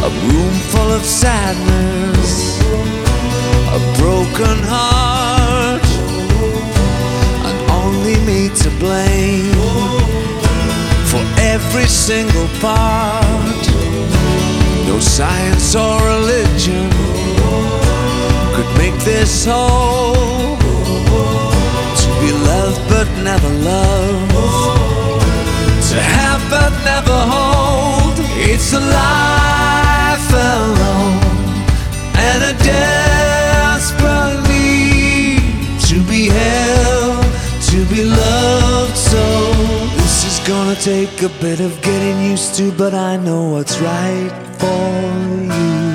A room full of sadness, a broken heart, and only me to blame for every single part. No science or religion could make this whole. To be loved but never loved, to have but never hold. It's a life alone and a desperate need to be held, to be loved. So this is gonna take a bit of getting used to, but I know what's right for you.